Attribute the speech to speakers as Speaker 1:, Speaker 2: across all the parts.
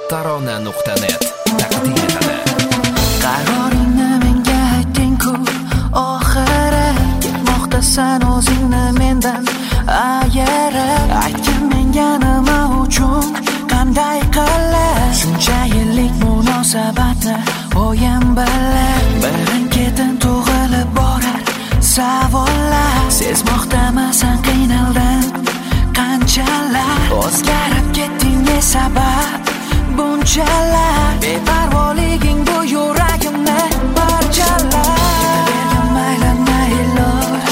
Speaker 1: Tarona.net taqdim etadi.
Speaker 2: Qaroringni menga ayting-ku, oxiri ketmoqdasan o'zingni mendan ayirib. Aytgin menga nima uchun, qanday qilib shuncha yillik munosabatni o'yin bilib birin-ketin tug'ilib borar savollar. Sezmoqdamisan qiynaldim qanchalar, o'zgarib ketding ne sabab bunchalar, beparvoliging bu yuragimni parchalar. Ketavergin mayli iloj,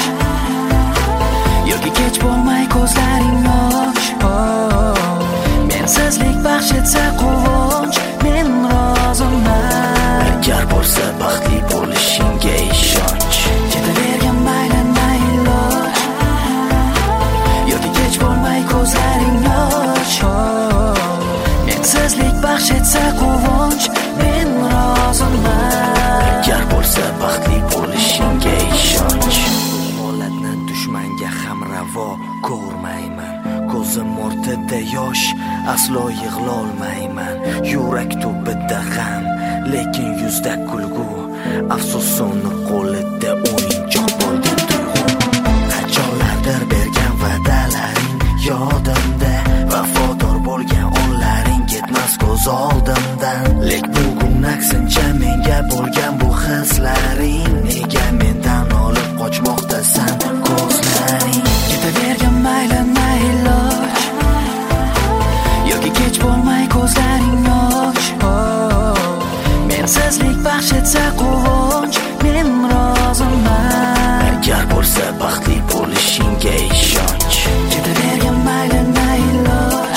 Speaker 2: yoki kech bo'lmay ko'zlaring yosh. Mensizlik baxsh etsa quvonch, men roziman.
Speaker 3: Agar bo'lsa baxtli bo'lishingga ishonch.
Speaker 2: Ketavergin mayli iloj, yoki kech bo'lmay ko'zlaring yosh. Mensizlik baxsh etsa quvonch, men roziman.
Speaker 3: Agar bo'lsa baxtli bo'lishingga ishonch. Holatni dushmanga ham ravo ko'rmayman. Ko'zim o'rtada yosh, aslo yig'lolmayman. Yurak tubida g'am, lekin yuzda kulgu. Afsus so'ni qo'lida o'yinchoq bo'ldi tuyg'u. Qachonlardir bergan va'dalaring yodimda, vafodor bo'lgan onlaring ketmas ko'z oldimdan. Lek bugun aksincha menga bo'lgan bu hislaring, nega mendan olib qochmoqdasan ko'zlaring.
Speaker 2: Ketavergin mayli iloj, yoki kech bo'lmay ko'zlaring yosh. Mensizlik baxsh etsa quvonch, men roziman.
Speaker 3: Agar bo'lsa baxtli bo'lishingga ishonch.
Speaker 2: Ketavergin mayli iloj,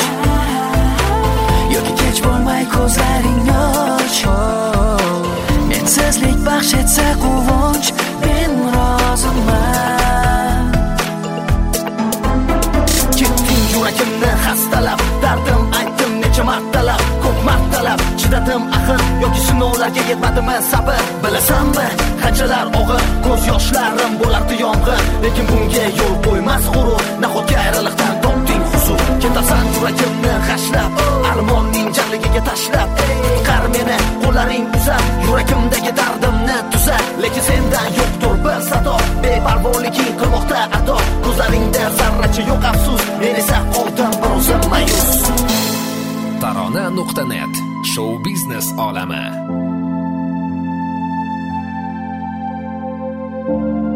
Speaker 2: yoki kech bo'lmay ko'zlaring yosh. Mensizlik baxsh etsa quvonch, men roziman.
Speaker 3: Ketding yuragimni xastalab, dardim aytdim necha martalab, ko'p martalab chidadim axir, yoki sinovlarga yetmadimi sabr. Bilasanmi qanchalar og'ir ko'z yoshlarim bo'lardi yomg'ir, lekin bunga yo'l qo'ymas g'urur. Nahotki ayriliqdan topding huzur, ketasan yuragimni g'ashlab, armonning jarligiga tashlab. Qutqar meni qo'llaring uzab, yuragimdagi dardimni tuzat. Lekin sendan yo'qdir bir sado, beparvoliging qilmoqda ado. Ko'zlaringda zarracha yo'q afsus, men esa qoldim bir o'zim mayus.
Speaker 1: Tarona.net show biznes olami.